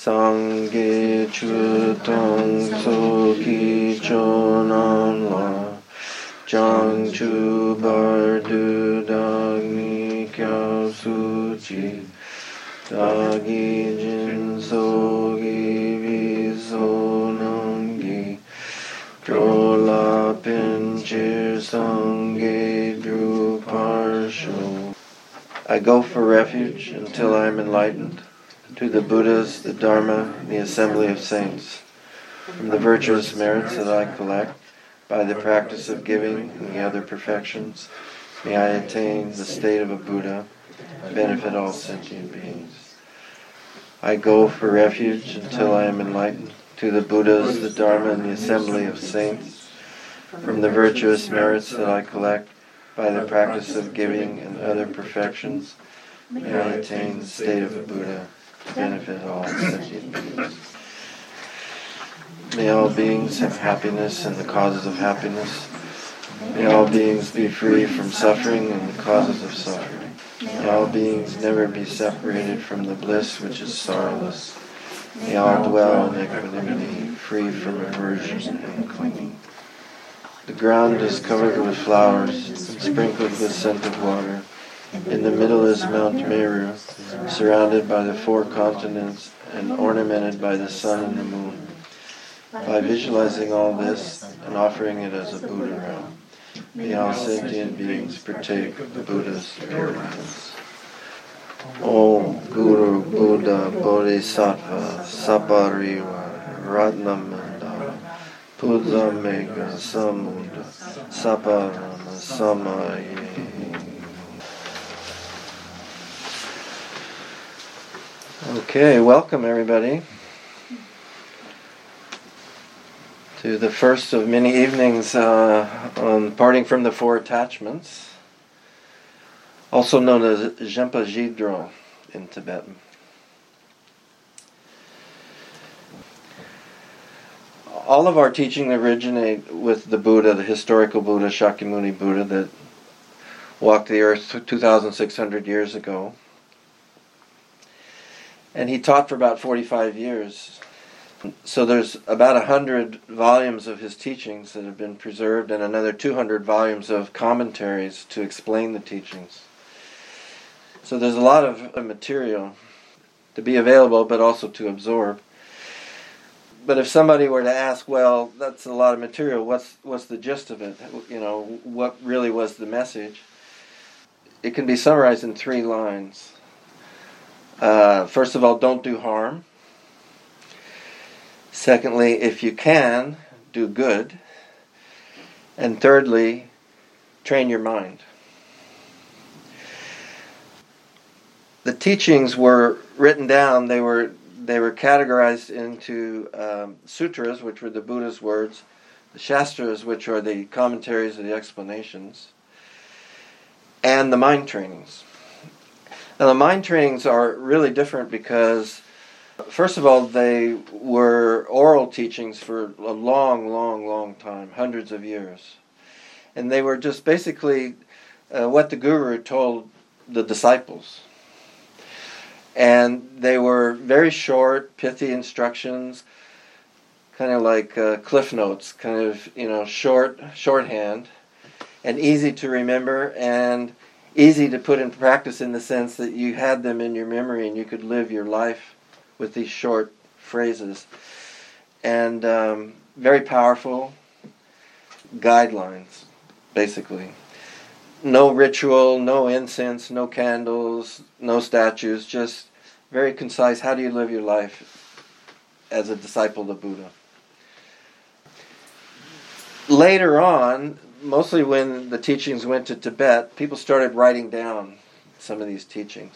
Sangye chutang soki chonan la Chang chu bardu dagni kya suchi Dagi jin sogi viso nangi Drola pinchir sangye dru parsho. I go for refuge until I am enlightened to the Buddhas, the Dharma, the assembly of saints, from the virtuous merits that I collect by the practice of giving and the other perfections, may I attain the state of a Buddha, benefit all sentient beings. I go for refuge until I am enlightened to the Buddhas, the Dharma, and the assembly of saints, from the virtuous merits that I collect by the practice of giving and other perfections, may I attain the state of a Buddha, to benefit all sentient beings. May all beings have happiness and the causes of happiness. May all beings be free from suffering and the causes of suffering. May all beings never be separated from the bliss which is sorrowless. May all dwell in equanimity, free from aversion and clinging. The ground is covered with flowers and sprinkled with scented water. In the middle is Mount Meru, surrounded by the 4 continents and ornamented by the sun and the moon. By visualizing all this and offering it as a Buddha realm, may all sentient beings partake of the Buddha's paradise. Om Guru Buddha Bodhisattva Sapariva Ratnamanda Buddha Mega Samudra Saparama Samaye. Okay, welcome everybody to the first of many evenings on parting from the 4 attachments, also known as Jempa Jidro in Tibetan. All of our teaching originate with the Buddha, the historical Buddha, Shakyamuni Buddha, that walked the earth 2,600 years ago. And he taught for about 45 years. So there's about 100 volumes of his teachings that have been preserved and another 200 volumes of commentaries to explain the teachings. So there's a lot of material to be available, but also to absorb. But if somebody were to ask, well, that's a lot of material, what's the gist of it? You know, what really was the message? It can be summarized in 3 lines. First of all, don't do harm. Secondly, if you can, do good. And thirdly, train your mind. The teachings were written down. They were categorized into sutras, which were the Buddha's words, the shastras, which are the commentaries or the explanations, and the mind trainings. Now, the mind trainings are really different because, first of all, they were oral teachings for a long time, hundreds of years. And they were just basically what the Guru told the disciples. And they were very short, pithy instructions, kind of like cliff notes, kind of, shorthand, and easy to remember, and easy to put in practice in the sense that you had them in your memory and you could live your life with these short phrases. And very powerful guidelines, basically. No ritual, no incense, no candles, no statues, just very concise. How do you live your life as a disciple of the Buddha? Later on, mostly when the teachings went to Tibet, people started writing down some of these teachings.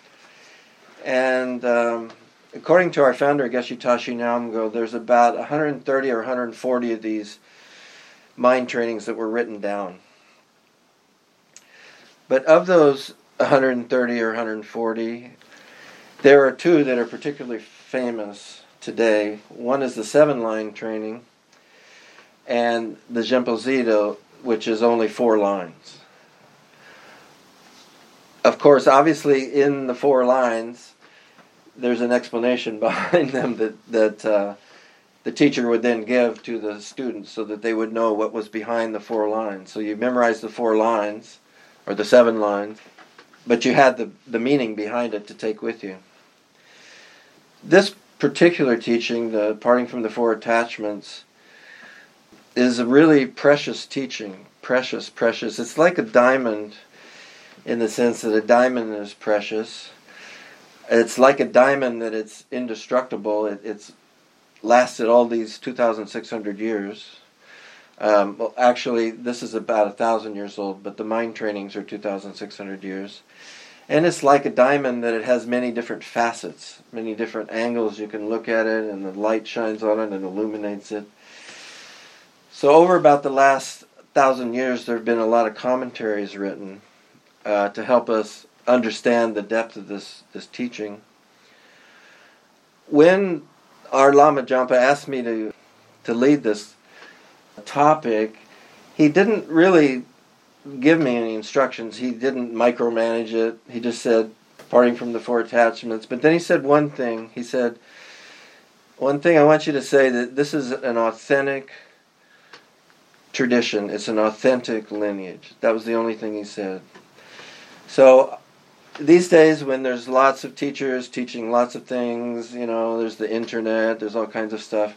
And according to our founder, Geshe Tashi Nyamgo, there's about 130 or 140 of these mind trainings that were written down. But of those 130 or 140, there are 2 that are particularly famous today. One is the 7-line training, and the Jempa Jidro, which is only 4 lines. Of course, obviously, in the 4 lines, there's an explanation behind them that the teacher would then give to the students so that they would know what was behind the 4 lines. So you memorized the 4 lines, or the 7 lines, but you had the meaning behind it to take with you. This particular teaching, the Parting from the 4 Attachments, is a really precious teaching. Precious, precious. It's like a diamond in the sense that a diamond is precious. It's like a diamond that it's indestructible. It's lasted all these 2,600 years. Well, actually, this is about 1,000 years old, but the mind trainings are 2,600 years. And it's like a diamond that it has many different facets, many different angles you can look at it, and the light shines on it and illuminates it. So over about the last 1,000 years, there have been a lot of commentaries written to help us understand the depth of this teaching. When our Lama Jampa asked me to lead this topic, he didn't really give me any instructions. He didn't micromanage it. He just said, parting from the 4 attachments. But then he said one thing. He said, one thing I want you to say, that this is an authentic tradition. It's an authentic lineage. That was the only thing he said. So these days, when there's lots of teachers teaching lots of things, there's the internet, there's all kinds of stuff.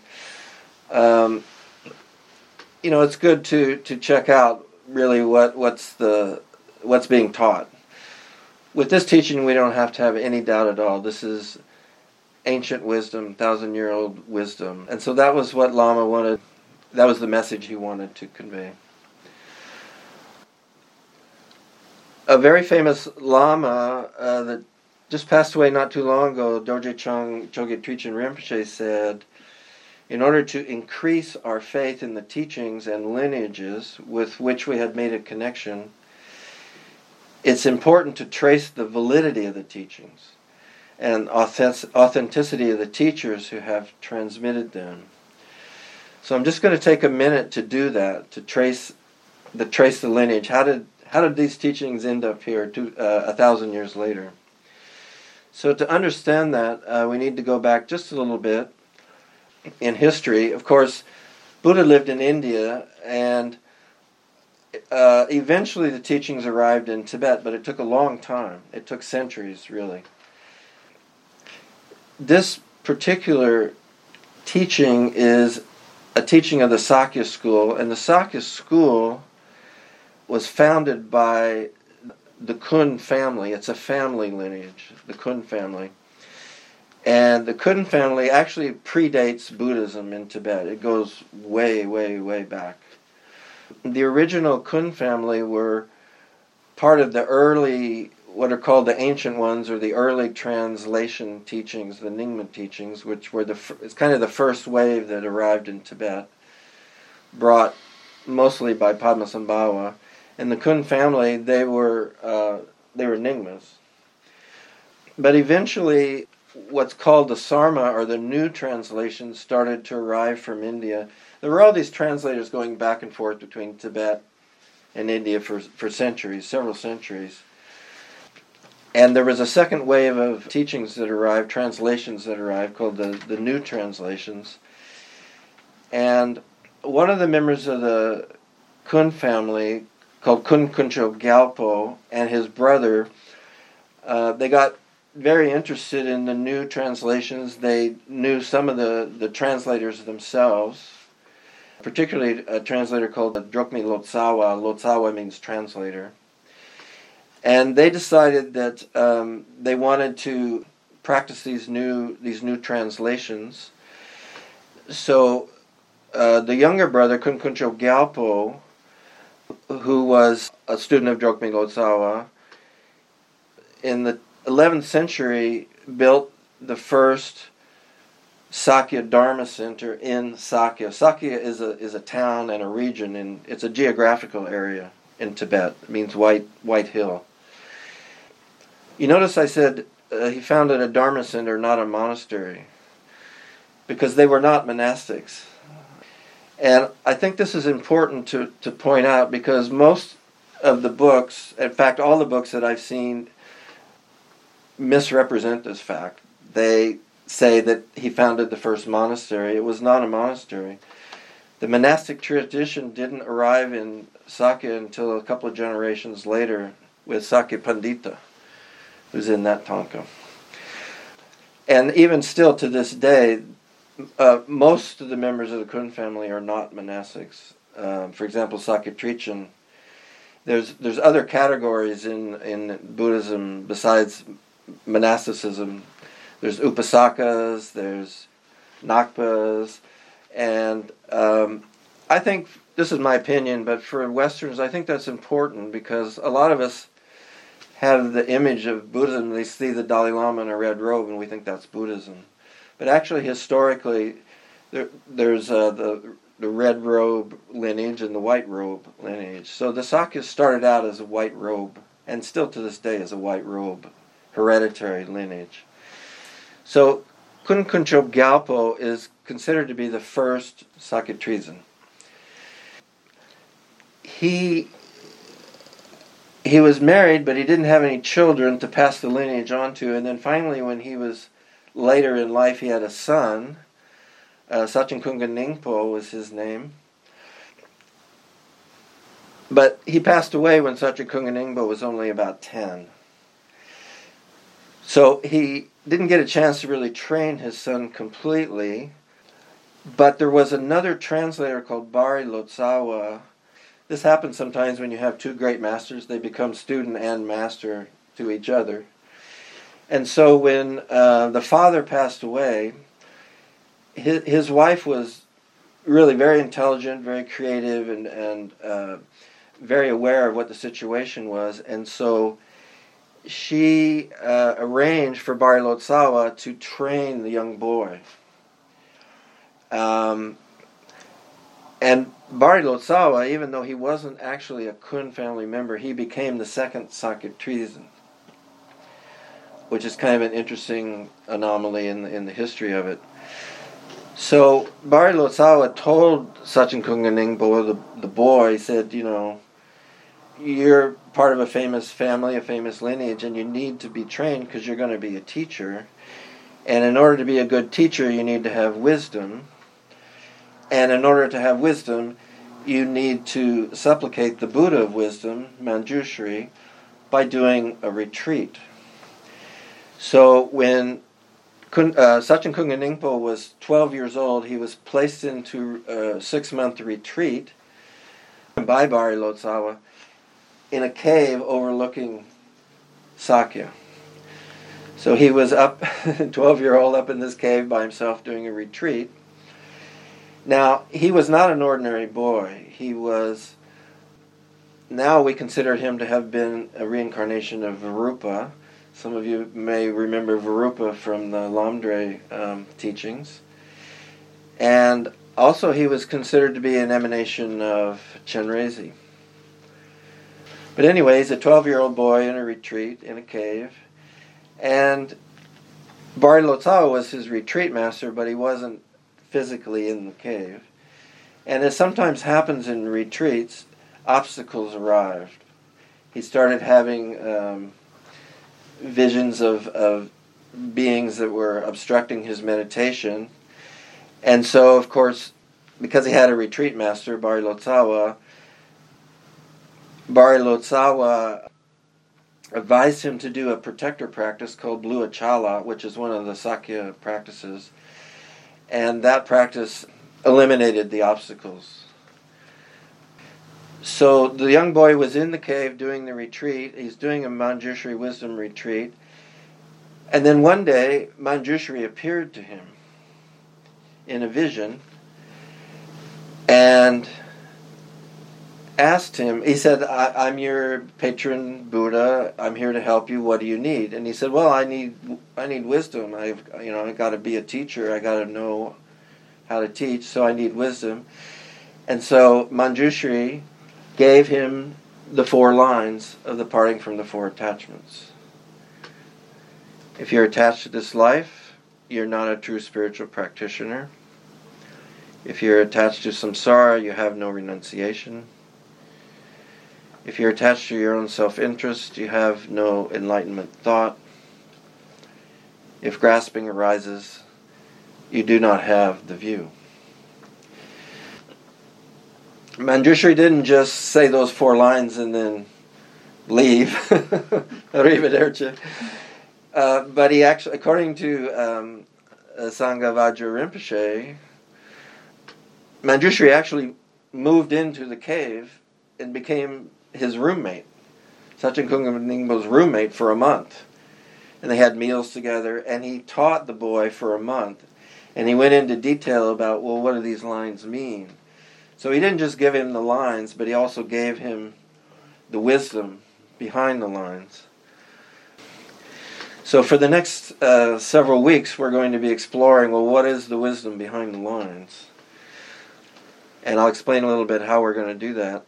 It's good to check out really what's being taught. With this teaching, we don't have to have any doubt at all. This is ancient wisdom, 1,000-year-old wisdom, and so that was what Lama wanted. That was the message he wanted to convey. A very famous Lama that just passed away not too long ago, Dorje Chung Chogyam Trichin Rinpoche, said, in order to increase our faith in the teachings and lineages with which we had made a connection, it's important to trace the validity of the teachings and authenticity of the teachers who have transmitted them. So I'm just going to take a minute to do that, to trace the lineage. How did these teachings end up here 1,000 years later? So to understand that, we need to go back just a little bit in history. Of course, Buddha lived in India, and eventually the teachings arrived in Tibet, but it took a long time. It took centuries, really. This particular teaching is a teaching of the Sakya school, and the Sakya school was founded by the Kun family. It's a family lineage, the Kun family. And the Kun family actually predates Buddhism in Tibet. It goes way, way, way back. The original Kun family were part of the early, what are called the ancient ones, or the early translation teachings, the Nyingma teachings, which were it's kind of the first wave that arrived in Tibet, brought mostly by Padmasambhava. And the Kun family, they were Nyingmas. But eventually, what's called the Sarma, or the new translations, started to arrive from India. There were all these translators going back and forth between Tibet and India for centuries, several centuries. And there was a second wave of teachings that arrived, translations that arrived, called the new translations. And one of the members of the Kun family, called Kun Kuncho Gyalpo, and his brother, they got very interested in the new translations. They knew some of the translators themselves, particularly a translator called Drokmi Lotsawa. Lotsawa means translator. And they decided that they wanted to practice these new translations. So the younger brother, Kun Kuncho Gyalpo, who was a student of Drokmi Lotsawa, in the 11th century built the first Sakya Dharma Center in Sakya. Sakya is a town and a region, and it's a geographical area in Tibet. It means white hill. You notice I said he founded a Dharma Center, not a monastery, because they were not monastics. And I think this is important to point out, because most of the books, in fact all the books that I've seen, misrepresent this fact. they say that he founded the first monastery. It was not a monastery. The monastic tradition didn't arrive in Sakya until a couple of generations later with Sakya Pandita, who's in that tanka. And even still to this day, most of the members of the Kun family are not monastics. For example, Sakya Trichin. There's other categories in Buddhism besides monasticism. There's upasakas, there's nakpas, and I think, this is my opinion, but for Westerners, I think that's important because a lot of us have the image of Buddhism. They see the Dalai Lama in a red robe and we think that's Buddhism. But actually, historically, there's the red robe lineage and the white robe lineage. So the Sakyas started out as a white robe, and still to this day is a white robe hereditary lineage. So Kun Kunchop Gyalpo is considered to be the first Sakya Trizin. He was married, but he didn't have any children to pass the lineage on to, and then finally when he was later in life he had a son. Sachin Kunga Ningpo was his name. But he passed away when Sachin Kunga Ningpo was only about 10. So he didn't get a chance to really train his son completely. But there was another translator called Bari Lotsawa. This happens sometimes when you have two great masters. They become student and master to each other. And so when the father passed away, his wife was really very intelligent, very creative, and very aware of what the situation was. And so she arranged for Bari Lotsawa to train the young boy. And Bari Lotsawa, even though he wasn't actually a Kun family member, he became the second Sakya Trizin, which is kind of an interesting anomaly in the history of it. So Bari Lotsawa told Sachin Kunga Ningpo, the boy, said, you're part of a famous family, a famous lineage, and you need to be trained because you're going to be a teacher. And in order to be a good teacher, you need to have wisdom. And in order to have wisdom, you need to supplicate the Buddha of wisdom, Manjushri, by doing a retreat. So when Sachin Kunga Ningpo was 12 years old, he was placed into a 6-month retreat by Bari Lotsawa in a cave overlooking Sakya. So he was up, 12-year-old, up in this cave by himself doing a retreat. Now, he was not an ordinary boy. Now we consider him to have been a reincarnation of Virupa. Some of you may remember Virupa from the Lamdre teachings. And also he was considered to be an emanation of Chenrezig. But anyway, he's a 12-year-old boy in a retreat in a cave. And Bari Lotsawa was his retreat master, but he wasn't physically in the cave. And as sometimes happens in retreats, obstacles arrived. He started having visions of beings that were obstructing his meditation. And so, of course, because he had a retreat master, Bari Lotsawa advised him to do a protector practice called Blue Achala, which is one of the Sakya practices. And that practice eliminated the obstacles. So the young boy was in the cave doing the retreat. He's doing a Manjushri wisdom retreat. And then one day, Manjushri appeared to him in a vision and asked him, he said, I'm your patron Buddha, I'm here to help you, what do you need? And he said, well, I need wisdom. I've got to be a teacher, I got to know how to teach, so I need wisdom. And so Manjushri gave him the 4 lines of the parting from the 4 attachments. If you're attached to this life, you're not a true spiritual practitioner. If you're attached to samsara, you have no renunciation. If you're attached to your own self-interest, you have no enlightenment thought. If grasping arises, you do not have the view. Manjushri didn't just say those 4 lines and then leave, arrivederci. But he actually, according to Sangha Vajra Rinpoche, Manjushri actually moved into the cave and became his roommate, Sachin Kungam Ningpo's roommate, for a month. And they had meals together, and he taught the boy for a month. And he went into detail about, well, what do these lines mean? So he didn't just give him the lines, but he also gave him the wisdom behind the lines. So for the next several weeks, we're going to be exploring, well, what is the wisdom behind the lines? And I'll explain a little bit how we're going to do that.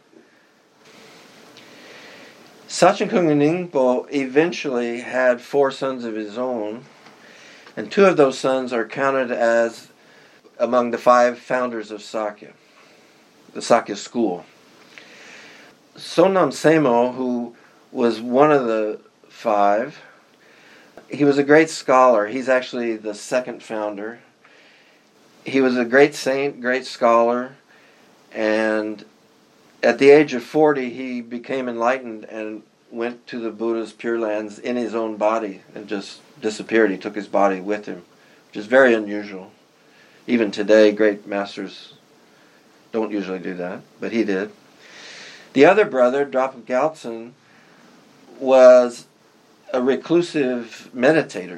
Sachin Kungam Ningpo eventually had 4 sons of his own, and 2 of those sons are counted as among the 5 founders of Sakya, the Sakya school. Sonam Semo, who was one of the 5, he was a great scholar. He's actually the 2nd founder. He was a great saint, great scholar, and at the age of 40, he became enlightened and went to the Buddha's Pure Lands in his own body and just disappeared. He took his body with him, which is very unusual. Even today, great masters don't usually do that, but he did. The other brother, Drapa Gyaltsen, was a reclusive meditator.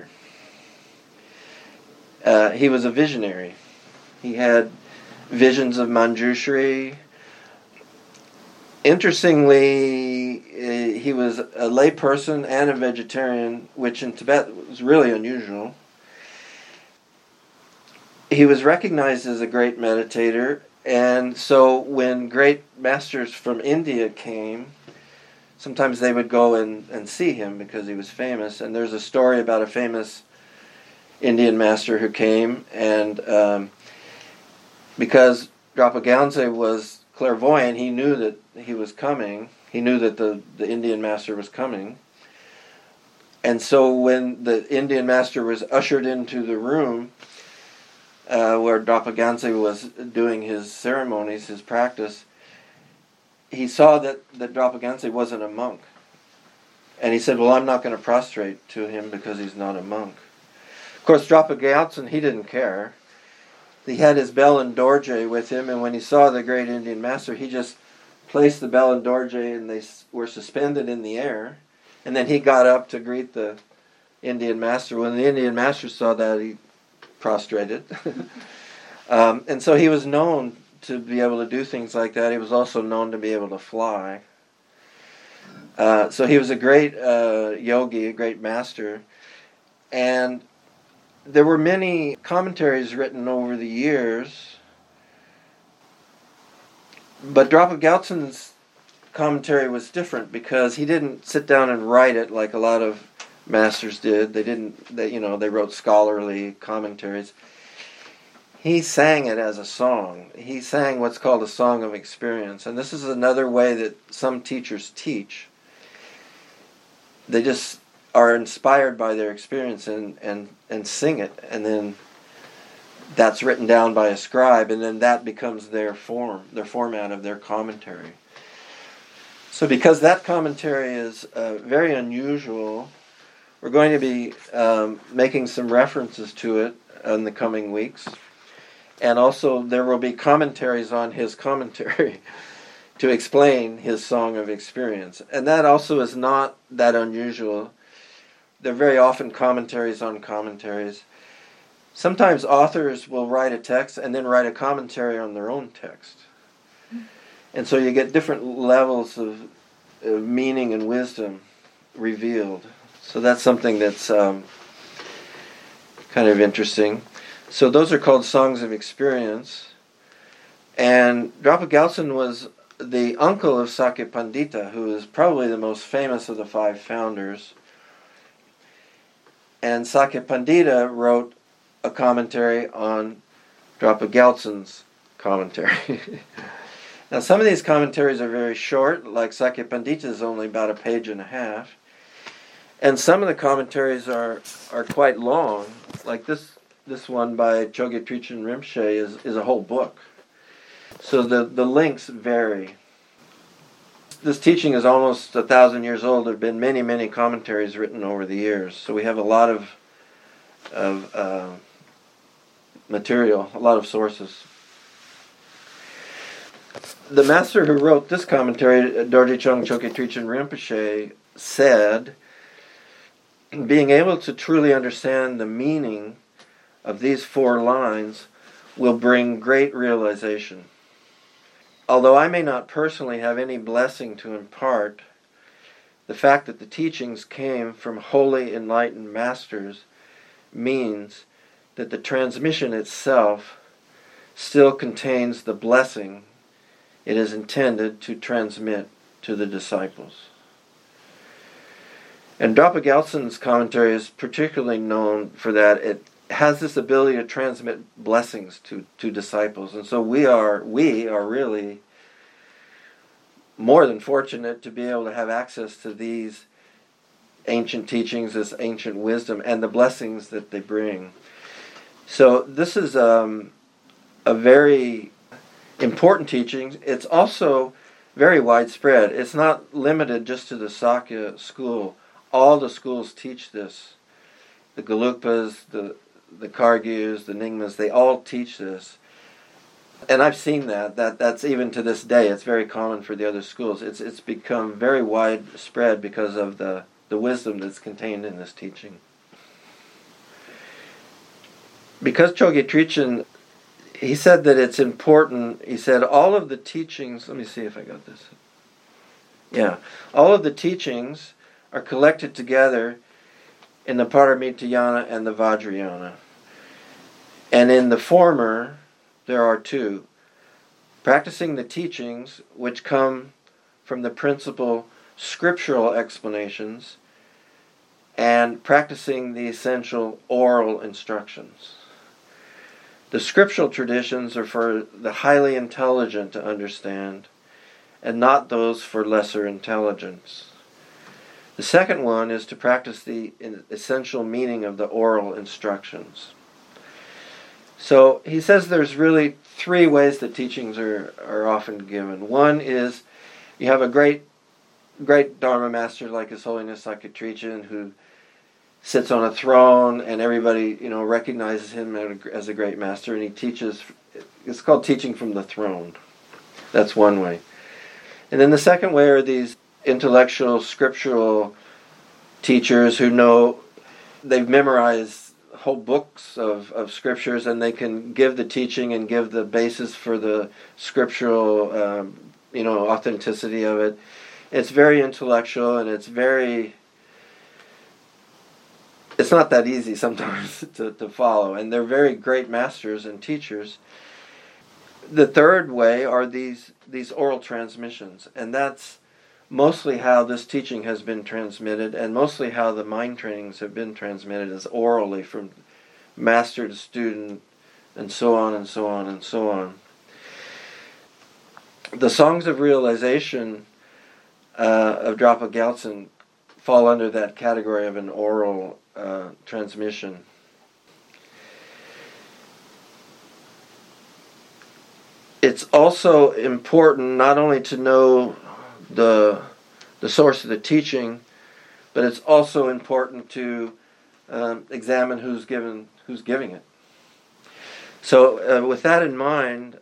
He was a visionary. He had visions of Manjushri. Interestingly, he was a lay person and a vegetarian, which in Tibet was really unusual. He was recognized as a great meditator, and so when great masters from India came, sometimes they would go and see him because he was famous. And there's a story about a famous Indian master who came, and because Drapa Gyaltsen was clairvoyant, he knew that he was coming. He knew that the Indian master was coming. And so when the Indian master was ushered into the room where Drapa Gyaltsen was doing his ceremonies, his practice, he saw that Drapa Gyaltsen wasn't a monk. And he said, well, I'm not going to prostrate to him because he's not a monk. Of course, Drapa Gyaltsen, he didn't care. He had his bell and dorje with him, and when he saw the great Indian master, he just placed the bell and dorje, and they were suspended in the air. And then he got up to greet the Indian master. When the Indian master saw that, he prostrated. And so he was known to be able to do things like that. He was also known to be able to fly. So he was a great yogi, a great master. And there were many commentaries written over the years, but Drapa Gyaltsen's commentary was different because he didn't sit down and write it like a lot of masters did. They wrote scholarly commentaries. He sang it as a song. He sang what's called a song of experience, and this is another way that some teachers teach. They just are inspired by their experience and sing it, and then that's written down by a scribe, and then that becomes their format of their commentary. So because that commentary is very unusual, we're going to be making some references to it in the coming weeks, and also there will be commentaries on his commentary to explain his song of experience. And that also is not that unusual. They're very often commentaries on commentaries. Sometimes authors will write a text and then write a commentary on their own text. And so you get different levels of meaning and wisdom revealed. So that's something that's kind of interesting. So those are called songs of experience. And Drapa Gyaltsen was the uncle of Sakya Pandita, who is probably the most famous of the 5 founders. And Sakya Pandita wrote a commentary on Drapa Gyaltsen's commentary. Now some of these commentaries are very short, like Sakya Pandita is only about a page and a half. And some of the commentaries are quite long. Like this one by Chogyam Trichin Rinpoche is a whole book. So the links vary. This teaching is almost 1,000 years old. There have been many, many commentaries written over the years. So we have a lot of material, a lot of sources. The master who wrote this commentary, Dorje Chung Chogyam Trichin Rinpoche, said, being able to truly understand the meaning of these 4 lines will bring great realization. Although I may not personally have any blessing to impart, the fact that the teachings came from holy enlightened masters means that the transmission itself still contains the blessing it is intended to transmit to the disciples. And Drapa Gyaltsen's commentary is particularly known for that. It has this ability to transmit blessings to disciples. And so we are really more than fortunate to be able to have access to these ancient teachings, this ancient wisdom, and the blessings that they bring. So this is a very important teaching. It's also very widespread. It's not limited just to the Sakya school. All the schools teach this. The Gelugpas, the Kargyus, the Nyingmas, they all teach this. And I've seen that's even to this day. It's very common for the other schools. It's become very widespread because of the wisdom that's contained in this teaching. Because Chogyam Trichin, he said that it's important. He said all of the teachings, let me see if I got this. Yeah, all of the teachings are collected together in the Paramitayana and the Vajrayana. And in the former, there are 2. Practicing the teachings which come from the principal scriptural explanations and practicing the essential oral instructions. The scriptural traditions are for the highly intelligent to understand and not those for lesser intelligence. The second one is to practice the essential meaning of the oral instructions. So he says there's really 3 ways that teachings are often given. One is you have a great Dharma master like His Holiness Sakya Trichin who sits on a throne and everybody recognizes him as a great master, and he teaches. It's called teaching from the throne. That's one way. And then the second way are these intellectual, scriptural teachers who know they've memorized whole books of scriptures, and they can give the teaching and give the basis for the scriptural, authenticity of it. It's very intellectual, and it's not that easy sometimes to follow, and they're very great masters and teachers. The third way are these oral transmissions, and that's mostly how this teaching has been transmitted, and mostly how the mind trainings have been transmitted is orally from master to student, and so on and so on and so on. The songs of realization of Drapa Gyaltsen fall under that category of an oral transmission. It's also important not only to know the source of the teaching, but it's also important to examine who's giving it. So with that in mind,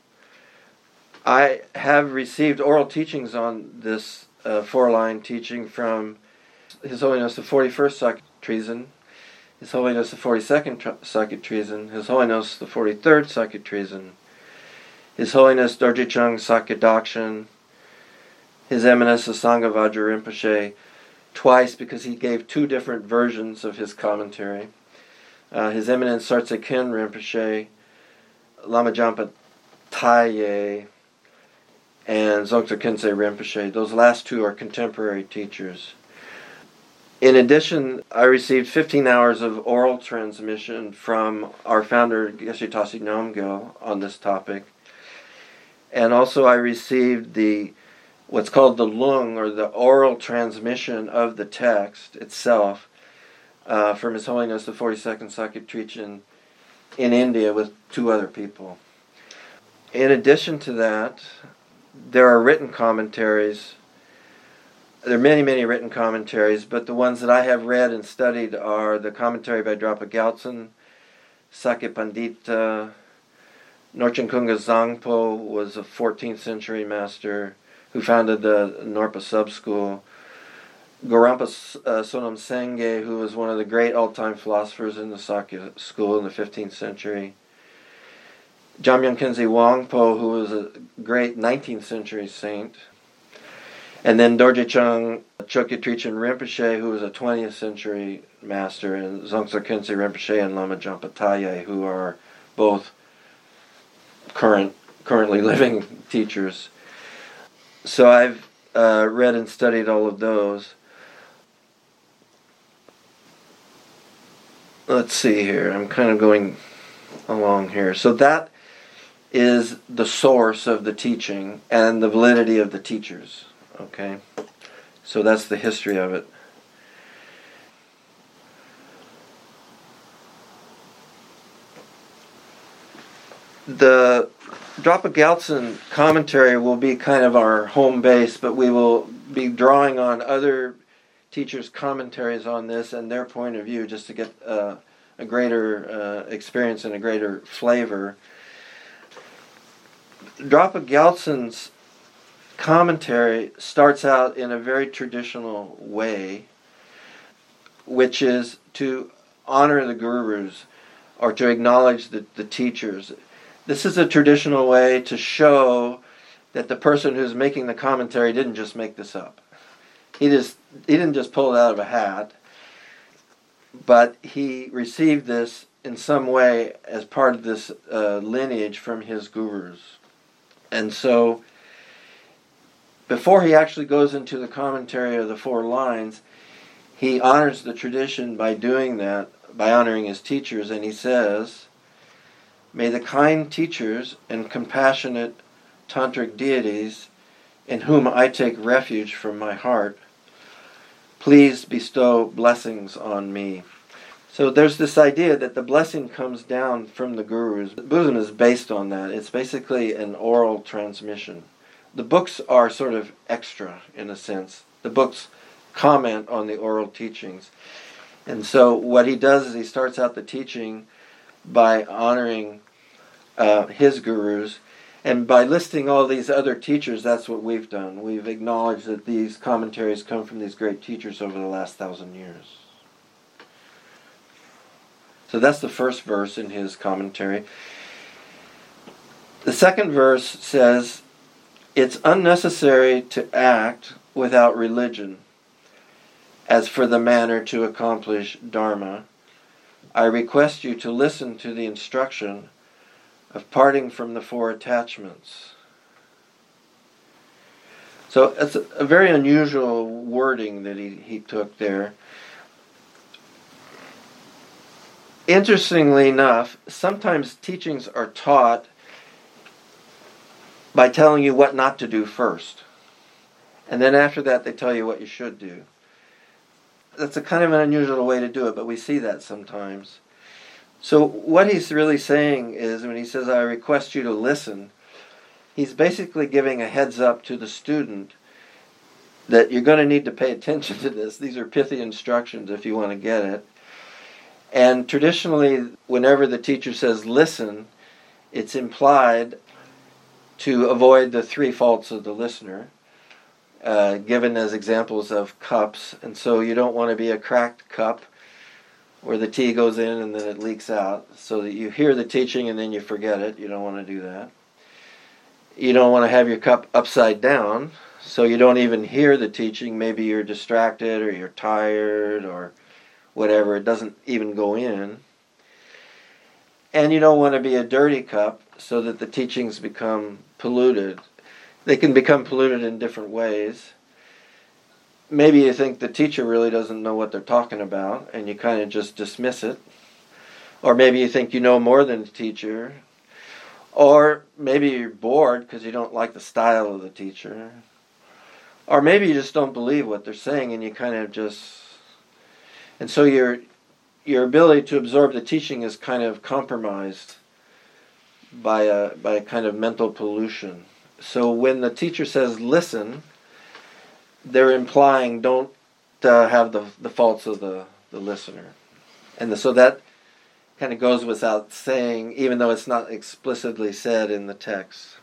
I have received oral teachings on this 4-line teaching from His Holiness the 41st Sakya Trisen, His Holiness the 42nd Sakya Trisen, His Holiness the 43rd Sakya Trisen, His Holiness Dorje Chung Sakya Dakshin, His Eminence the Sangha Vajra Rinpoche, twice because he gave 2 different versions of his commentary. His Eminence Sartse Khin Rinpoche, Lama Jampa Taye, and Dzogchen Khyentse Rinpoche. Those last 2 are contemporary teachers. In addition, I received 15 hours of oral transmission from our founder, Geshe Tasi Namgyal, on this topic. And also I received the what's called the lung, or the oral transmission of the text itself, from His Holiness the 42nd Sakya Trichin in India with 2 other people. In addition to that, there are written commentaries. There are many, many written commentaries, but the ones that I have read and studied are the commentary by Drapa Gyaltsen, Sakya Pandita, Norchen Kunga Zangpo was a 14th century master who founded the Norpa Sub-School. Gorampa Sonam Sengye, who was one of the great all-time philosophers in the Sakya school in the 15th century. Jamyang Khyentse Wangpo, who was a great 19th century saint. And then Dorje Chung Chokye Trichin Rinpoche, who was a 20th century master, and Dzongsa Khyentse Rinpoche and Lama Jampa Taye, who are both currently living teachers. So I've read and studied all of those. Let's see here. I'm kind of going along here. So that is the source of the teaching and the validity of the teachers. Okay? So that's the history of it. The Drapa Gyaltsen commentary will be kind of our home base, but we will be drawing on other teachers' commentaries on this and their point of view just to get a greater experience and a greater flavor. Drapa Gyaltsen's commentary starts out in a very traditional way, which is to honor the gurus or to acknowledge the teachers. This is a traditional way to show that the person who's making the commentary didn't just make this up. He didn't just pull it out of a hat, but he received this in some way as part of this lineage from his gurus. And so, before he actually goes into the commentary of the 4 lines, he honors the tradition by doing that, by honoring his teachers, and he says, "May the kind teachers and compassionate tantric deities in whom I take refuge from my heart, please bestow blessings on me." So there's this idea that the blessing comes down from the gurus. Buddhism is based on that. It's basically an oral transmission. The books are sort of extra, in a sense. The books comment on the oral teachings. And so what he does is he starts out the teaching by honoring his gurus, and by listing all these other teachers, that's what we've done. We've acknowledged that these commentaries come from these great teachers over the last 1,000 years. So that's the first verse in his commentary. The second verse says, "It's unnecessary to act without religion. As for the manner to accomplish Dharma, I request you to listen to the instruction of parting from the 4 attachments." So it's a very unusual wording that he took there. Interestingly enough, sometimes teachings are taught by telling you what not to do first. And then after that, they tell you what you should do. That's a kind of an unusual way to do it, but we see that sometimes. So what he's really saying is, when he says, "I request you to listen," he's basically giving a heads up to the student that you're going to need to pay attention to this. These are pithy instructions if you want to get it. And traditionally, whenever the teacher says listen, it's implied to avoid the 3 faults of the listener, given as examples of cups. And so you don't want to be a cracked cup where the tea goes in and then it leaks out, so that you hear the teaching and then you forget it. You don't want to do that. You don't want to have your cup upside down, so you don't even hear the teaching. Maybe you're distracted or you're tired or whatever. It doesn't even go in. And you don't want to be a dirty cup, so that the teachings become polluted. They can become polluted in different ways. Maybe you think the teacher really doesn't know what they're talking about, and you kind of just dismiss it. Or maybe you think you know more than the teacher. Or maybe you're bored because you don't like the style of the teacher. Or maybe you just don't believe what they're saying and you kind of just... And so your ability to absorb the teaching is kind of compromised by a kind of mental pollution. So when the teacher says listen, they're implying don't have the faults of the listener. So that kind of goes without saying, even though it's not explicitly said in the text.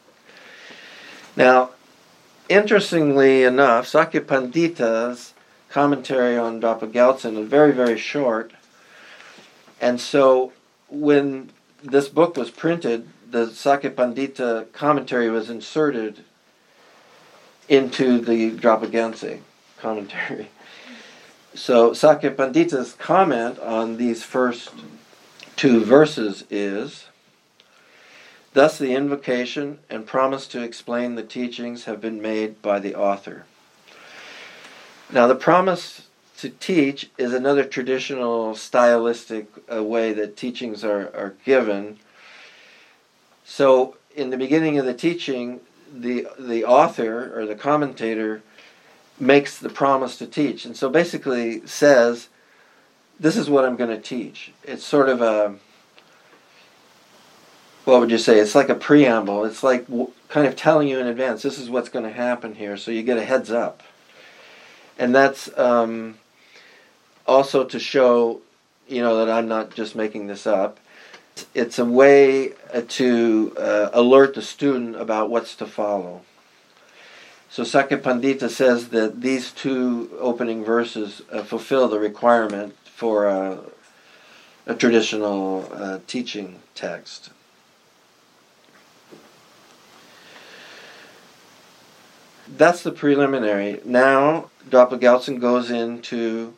Now, interestingly enough, Sakya Pandita's commentary on Drapa Gyaltsen is very, very short. And so when this book was printed, the Sakya Pandita commentary was inserted into the Drapa Gyaltsen commentary. So Sakya Pandita's comment on these first two verses is, thus the invocation and promise to explain the teachings have been made by the author. Now the promise to teach is another traditional stylistic way that teachings are given. So in the beginning of the teaching, the author or the commentator makes the promise to teach. And so basically says, this is what I'm going to teach. It's sort of a, what would you say? It's like a preamble. It's like kind of telling you in advance, this is what's going to happen here, so you get a heads up. And that's also to show, that I'm not just making this up. It's a way to alert the student about what's to follow. So Sakya Pandita says that these two opening verses fulfill the requirement for a traditional teaching text. That's the preliminary. Now, Drapa Gyaltsen goes into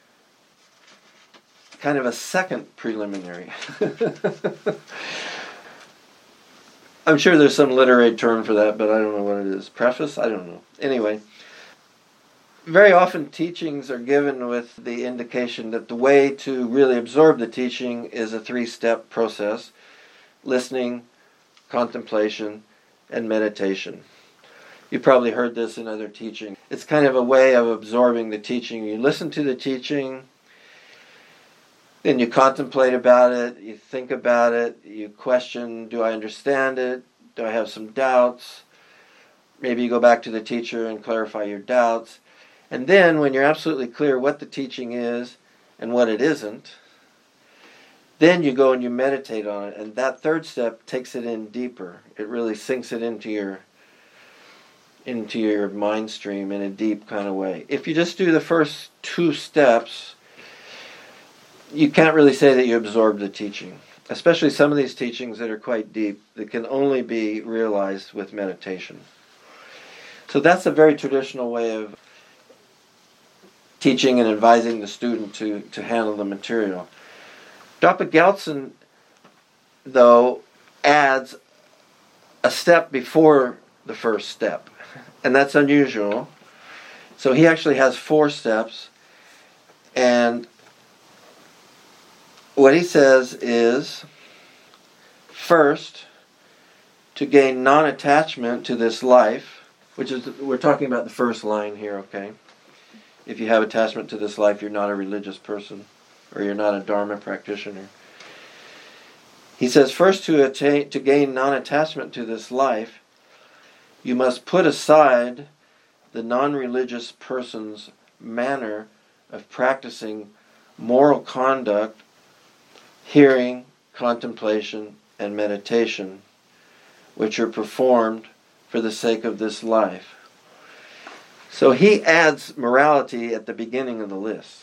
kind of a second preliminary. I'm sure there's some literary term for that, but I don't know what it is. Preface? I don't know. Anyway, very often teachings are given with the indication that the way to really absorb the teaching is a 3-step process: listening, contemplation, and meditation. You probably heard this in other teaching. It's kind of a way of absorbing the teaching. You listen to the teaching, then you contemplate about it, you think about it, you question, do I understand it? Do I have some doubts? Maybe you go back to the teacher and clarify your doubts. And then when you're absolutely clear what the teaching is and what it isn't, then you go and you meditate on it. And that third step takes it in deeper. It really sinks it into your mind stream in a deep kind of way. If you just do the first 2 steps, you can't really say that you absorbed the teaching. Especially some of these teachings that are quite deep, that can only be realized with meditation. So that's a very traditional way of teaching and advising the student to handle the material. Drapa Gyaltsen, though, adds a step before the first step. And that's unusual. So he actually has 4 steps. And what he says is, first, to gain non-attachment to this life, which is, we're talking about the first line here, okay? If you have attachment to this life, you're not a religious person, or you're not a Dharma practitioner. He says, first, to gain non-attachment to this life, you must put aside the non-religious person's manner of practicing moral conduct, hearing, contemplation, and meditation, which are performed for the sake of this life. So he adds morality at the beginning of the list.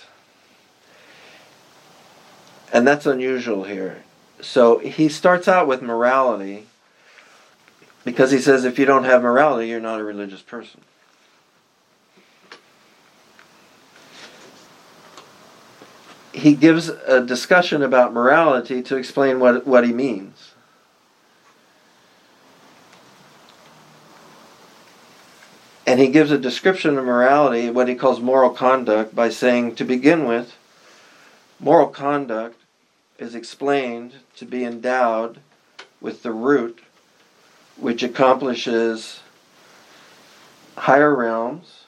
And that's unusual here. So he starts out with morality because he says if you don't have morality, you're not a religious person. He gives a discussion about morality to explain what he means. And he gives a description of morality, what he calls moral conduct, by saying, to begin with, moral conduct is explained to be endowed with the root which accomplishes higher realms,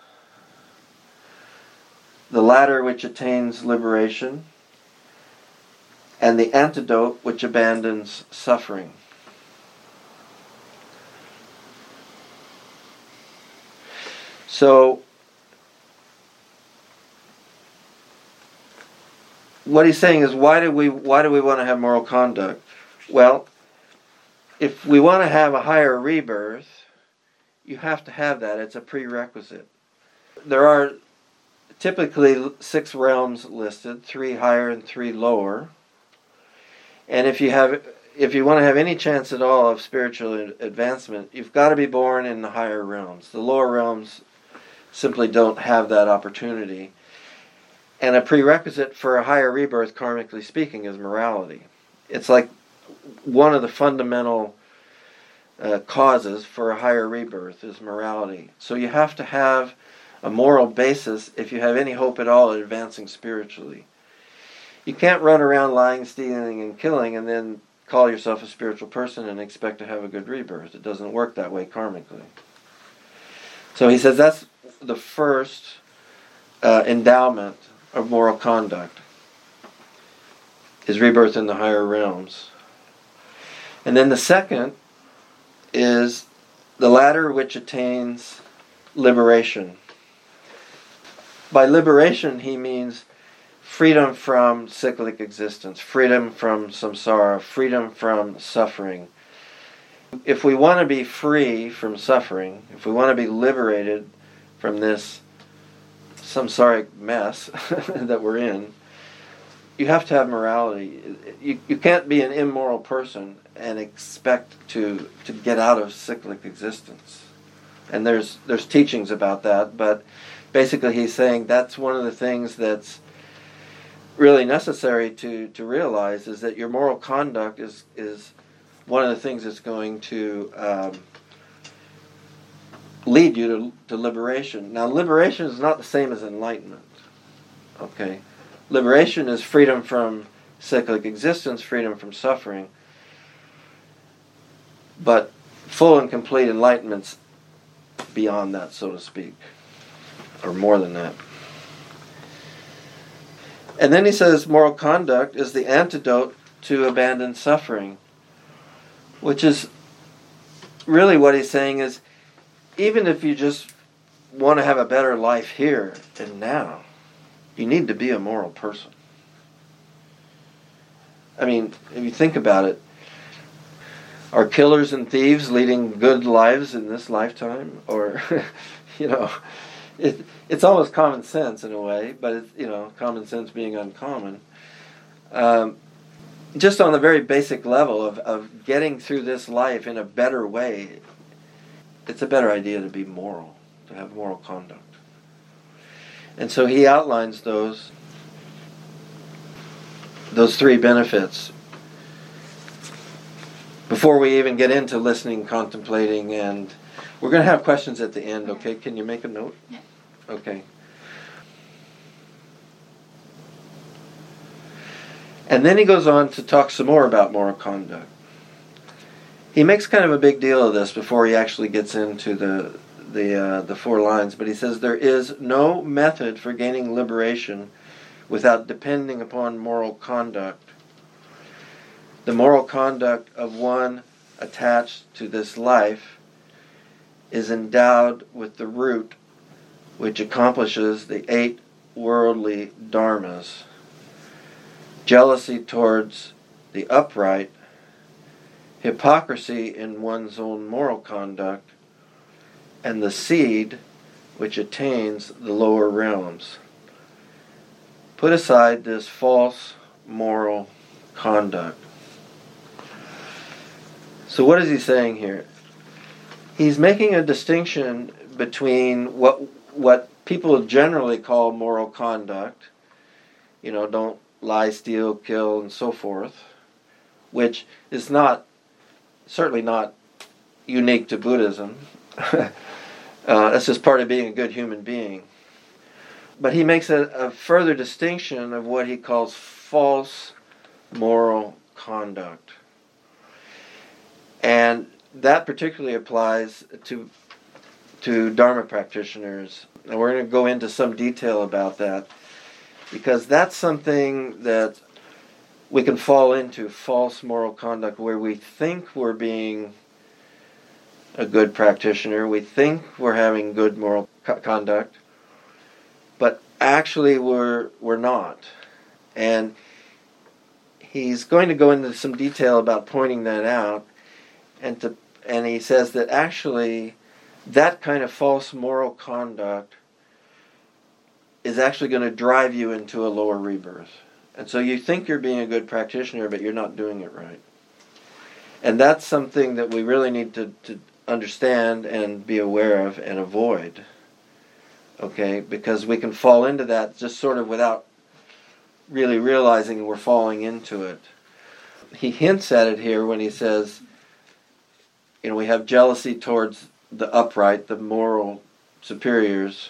the ladder which attains liberation, and the antidote which abandons suffering. So, what he's saying is, why do we want to have moral conduct? Well, if we want to have a higher rebirth, you have to have that. It's a prerequisite. There are typically 6 realms listed, 3 higher and 3 lower. And if you want to have any chance at all of spiritual advancement, you've got to be born in the higher realms. The lower realms simply don't have that opportunity. And a prerequisite for a higher rebirth, karmically speaking, is morality. It's like one of the fundamental causes for a higher rebirth is morality. So you have to have a moral basis if you have any hope at all at advancing spiritually. You can't run around lying, stealing, and killing and then call yourself a spiritual person and expect to have a good rebirth. It doesn't work that way karmically. So he says that's the first endowment of moral conduct, is rebirth in the higher realms. And then the second is the ladder which attains liberation. By liberation, he means freedom from cyclic existence, freedom from samsara, freedom from suffering. If we want to be free from suffering, if we want to be liberated from this samsaric mess that we're in, you have to have morality. You can't be an immoral person and expect to get out of cyclic existence. And there's teachings about that, but basically he's saying that's one of the things that's really necessary to realize, is that your moral conduct is one of the things that's going to lead you to liberation. Now, liberation is not the same as enlightenment. Okay? Liberation is freedom from cyclic existence, freedom from suffering. But full and complete enlightenment's beyond that, so to speak. Or more than that. And then he says moral conduct is the antidote to abandon suffering. Which is really what he's saying is, even if you just want to have a better life here and now, you need to be a moral person. I mean, if you think about it, are killers and thieves leading good lives in this lifetime? Or, it's almost common sense in a way, but it's, common sense being uncommon. Just on the very basic level of getting through this life in a better way, it's a better idea to be moral, to have moral conduct. And so he outlines those 3 benefits before we even get into listening, contemplating, and we're going to have questions at the end, okay? Can you make a note? Yeah. Okay. And then he goes on to talk some more about moral conduct. He makes kind of a big deal of this before he actually gets into the 4 lines, but he says there is no method for gaining liberation without depending upon moral conduct. The moral conduct of one attached to this life is endowed with the root which accomplishes the 8 worldly dharmas: jealousy towards the upright, hypocrisy in one's own moral conduct, and the seed which attains the lower realms. Put aside this false moral conduct. So what is he saying here? He's making a distinction between what people generally call moral conduct, don't lie, steal, kill, and so forth, which is certainly not unique to Buddhism. That's just part of being a good human being. But he makes a further distinction of what he calls false moral conduct. And that particularly applies to to Dharma practitioners. And we're going to go into some detail about that, because that's something that we can fall into, false moral conduct, where we think we're being a good practitioner, we think we're having good moral conduct, but actually we're not. And he's going to go into some detail about pointing that out, and he says that actually that kind of false moral conduct is actually going to drive you into a lower rebirth. And so you think you're being a good practitioner, but you're not doing it right. And that's something that we really need to understand and be aware of and avoid. Okay? Because we can fall into that just sort of without really realizing we're falling into it. He hints at it here when he says, we have jealousy towards the upright, the moral superiors,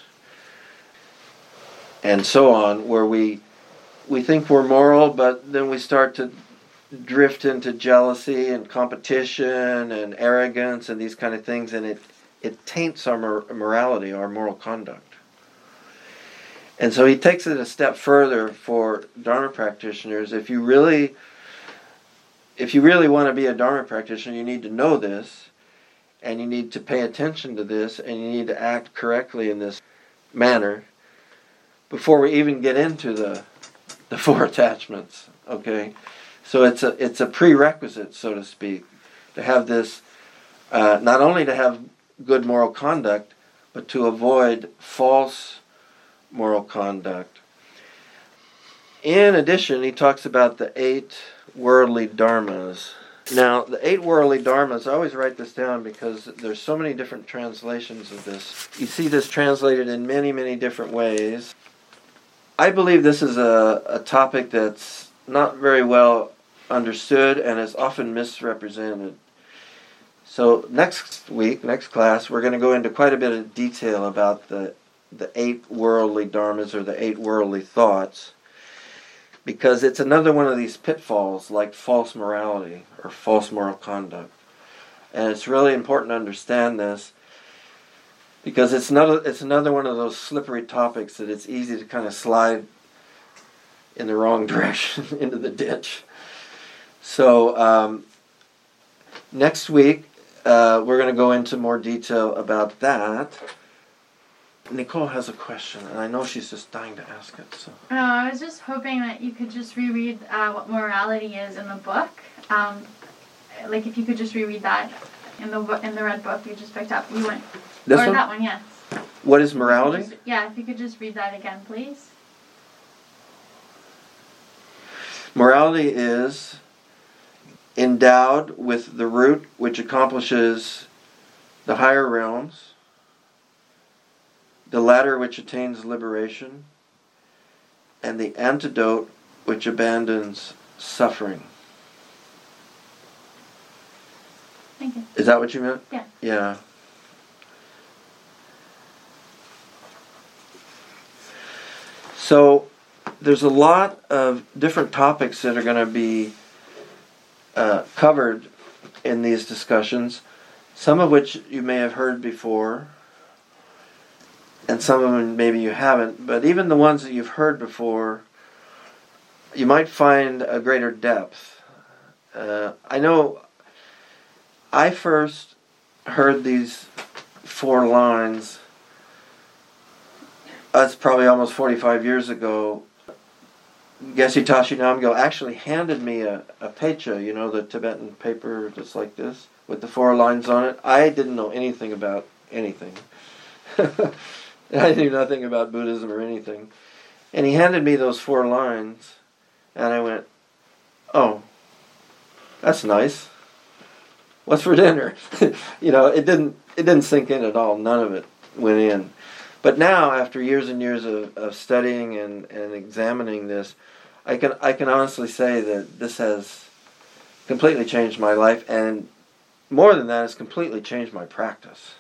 and so on, where we think we're moral, but then we start to drift into jealousy and competition and arrogance and these kind of things, and it taints our morality, our moral conduct. And so he takes it a step further for Dharma practitioners. If you really want to be a Dharma practitioner, you need to know this, and you need to pay attention to this, and you need to act correctly in this manner before we even get into the four attachments. Okay, so it's a prerequisite, so to speak, to have this, not only to have good moral conduct, but to avoid false moral conduct. In addition, he talks about the 8 worldly dharmas. Now, the 8 worldly dharmas, I always write this down because there's so many different translations of this. You see this translated in many, many different ways. I believe this is a topic that's not very well understood and is often misrepresented. So next class, we're going to go into quite a bit of detail about the 8 worldly dharmas, or the 8 worldly thoughts, because it's another one of these pitfalls like false morality or false moral conduct. And it's really important to understand this, because it's another one of those slippery topics that it's easy to kind of slide in the wrong direction into the ditch. So next week we're going to go into more detail about that. Nicole has a question, and I know she's just dying to ask it. So. Oh, I was just hoping that you could just reread what morality is in the book. Like if you could just reread that in the red book you just picked up. You went. This or one? That one, yes. What is morality? If you could just read that again, please. Morality is endowed with the root which accomplishes the higher realms, the latter which attains liberation, and the antidote which abandons suffering. Thank you. Is that what you meant? Yeah. Yeah. So there's a lot of different topics that are going to be covered in these discussions, some of which you may have heard before, and some of them maybe you haven't, but even the ones that you've heard before, you might find a greater depth. I know I first heard these 4 lines, that's probably almost 45 years ago. Geshe Tashi Namgyal actually handed me a pecha, the Tibetan paper just like this, with the 4 lines on it. I didn't know anything about anything. I knew nothing about Buddhism or anything. And he handed me those 4 lines, and I went, oh, that's nice. What's for dinner? It didn't sink in at all. None of it went in. But now, after years and years of studying and examining this, I can honestly say that this has completely changed my life, and more than that, it's completely changed my practice.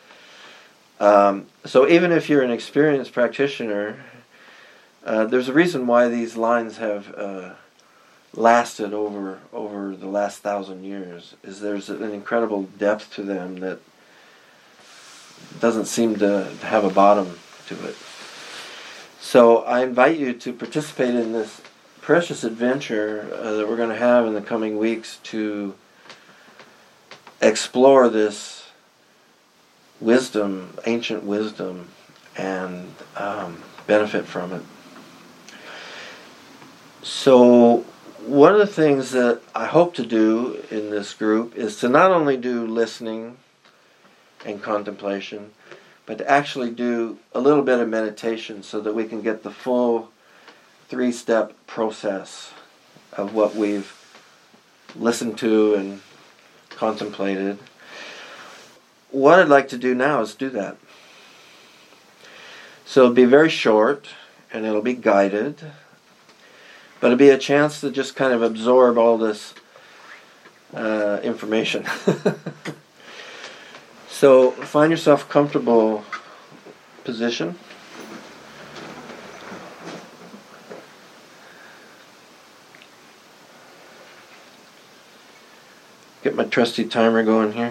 So even if you're an experienced practitioner, there's a reason why these lines have lasted over the last 1,000 years. Is there's an incredible depth to them that doesn't seem to have a bottom to it. So I invite you to participate in this precious adventure that we're going to have in the coming weeks to explore this wisdom, ancient wisdom, and benefit from it. So one of the things that I hope to do in this group is to not only do listening and contemplation, but to actually do a little bit of meditation so that we can get the full 3-step process of what we've listened to and contemplated. What I'd like to do now is do that. So it'll be very short and it'll be guided, but it'll be a chance to just kind of absorb all this information. So find yourself a comfortable position. Get my trusty timer going here.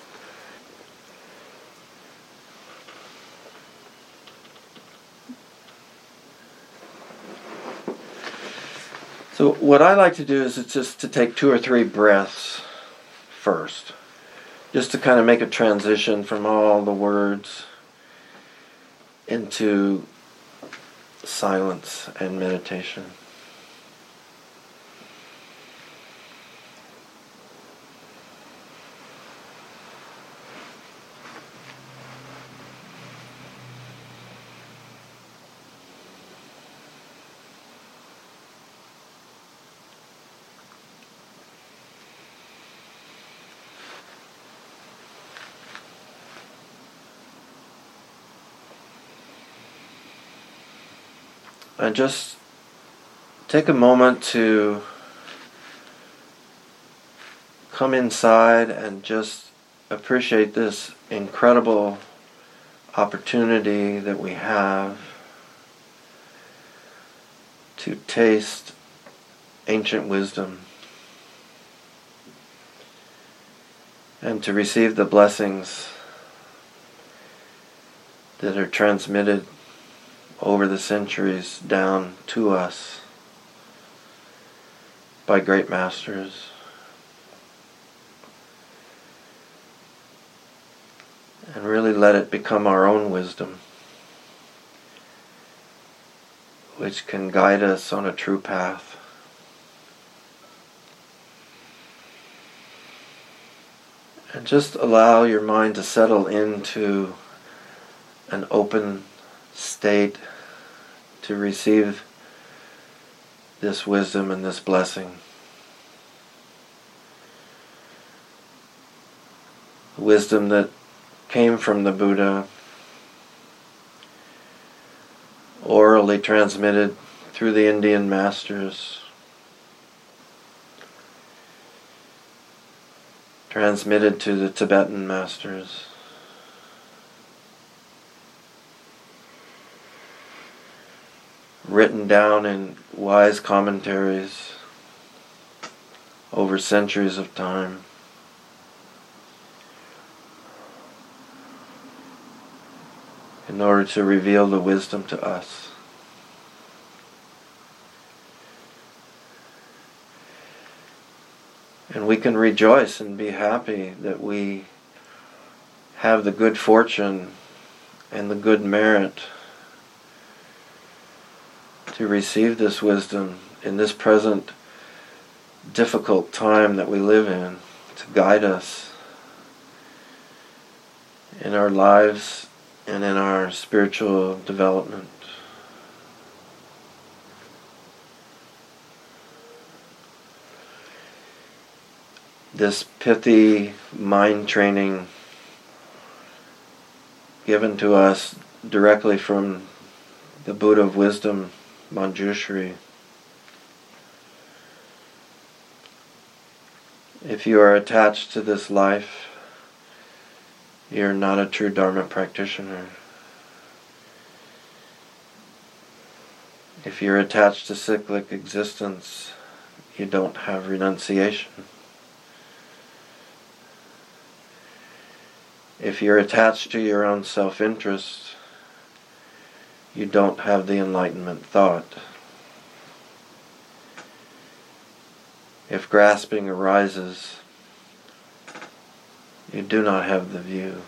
So what I like to do is it's just to take 2 or 3 breaths first, just to kind of make a transition from all the words into silence and meditation. And just take a moment to come inside and just appreciate this incredible opportunity that we have to taste ancient wisdom and to receive the blessings that are transmitted over the centuries down to us by great masters. And really let it become our own wisdom, which can guide us on a true path. And just allow your mind to settle into an open state to receive this wisdom and this blessing. Wisdom that came from the Buddha, orally transmitted through the Indian masters, transmitted to the Tibetan masters, written down in wise commentaries over centuries of time, in order to reveal the wisdom to us. And we can rejoice and be happy that we have the good fortune and the good merit to receive this wisdom in this present difficult time that we live in, to guide us in our lives and in our spiritual development. This pithy mind training given to us directly from the Buddha of Wisdom, Manjushri. If you are attached to this life, you're not a true Dharma practitioner. If you're attached to cyclic existence, you don't have renunciation. If you're attached to your own self-interest, you don't have the enlightenment thought. If grasping arises, you do not have the view.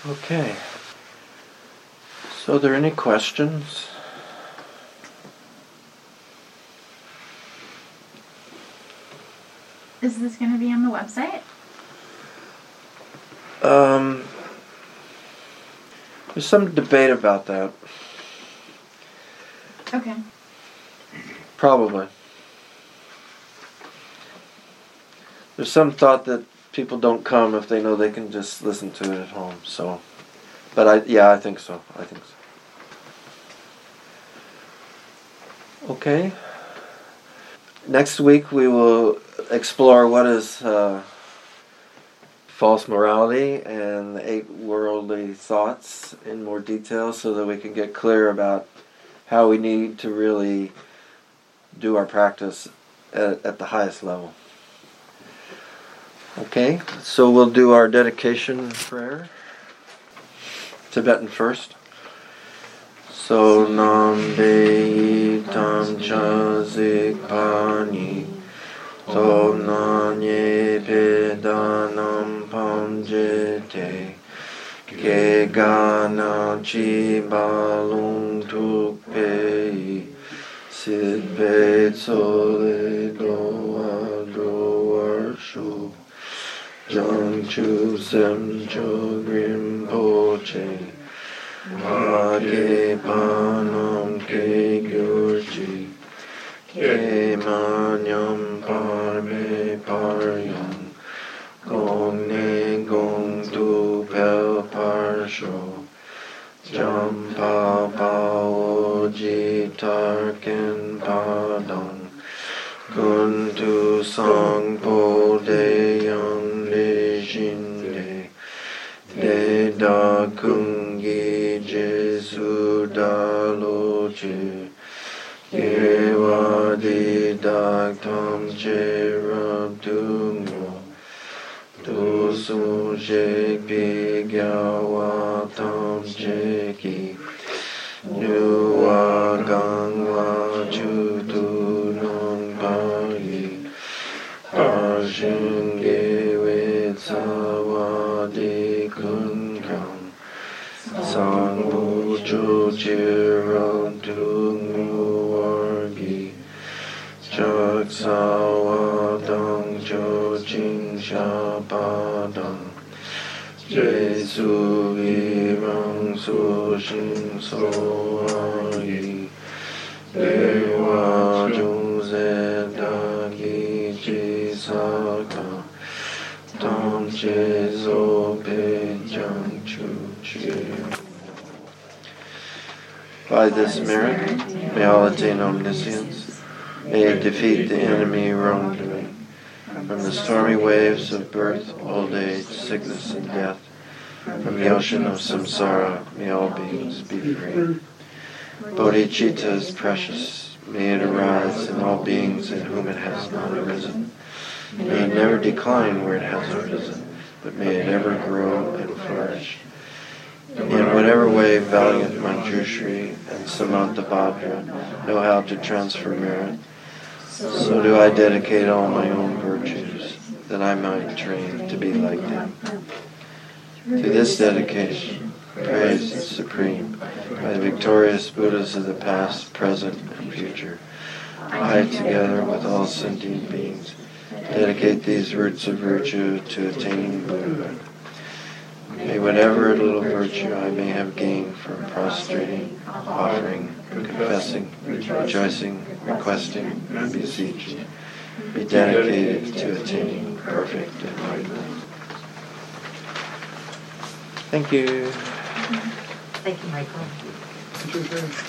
Okay. So are there any questions? Is this going to be on the website? There's some debate about that. Okay. Probably. There's some thought that people don't come if they know they can just listen to it at home. So, but I think so. Okay. Next week we will explore what is false morality and the 8 worldly thoughts in more detail, so that we can get clear about how we need to really do our practice at the highest level. Okay, so we'll do our dedication prayer. Tibetan first. So nam be tam cha zik pani to na nye pe da nam pam je te ke ga na chi ba lung tuk pe sit pe tso le do a do ar shu jang chu sem cho grim po che ma ke panam ke gyurji ke manyam par me par yang gong ne gong tu pel par sho jam pa pa o ji tar ken pa dong kun tu sang po de yang le jin de da kung gi jesu da lo che ye wa di da tam che rab tu mo tu su je pi gya wa tam che ki nu wa gang wa chu tu nong pa yi par shin ge we tsa wa di kun kam sang bu chu chi ram tu mu war gi chak sa wa dang cho ching sha pa dang jesu vi rang su shin so wa yi de wa jung ze da gi chi sa ka tam che zo pe jang chu chi. By this merit, may all attain omniscience, may defeat the enemy wrongdoing. From the stormy waves of birth, old age, sickness, and death, from the ocean of samsara, may all beings be free. Bodhicitta is precious, may it arise in all beings in whom it has not arisen. May it never decline where it has arisen, but may it ever grow and flourish. In whatever way valiant Manjushri and Samantabhadra know how to transfer merit, so do I dedicate all my own virtues, that I might train to be like them. To this dedication, praised and supreme by the victorious Buddhas of the past, present, and future, I, together with all sentient beings, dedicate these roots of virtue to attaining Buddhahood. May whatever little virtue I may have gained from prostrating, offering, confessing, rejoicing, requesting, and beseeching, be dedicated to attaining perfect enlightenment. Thank you. Thank you, Michael.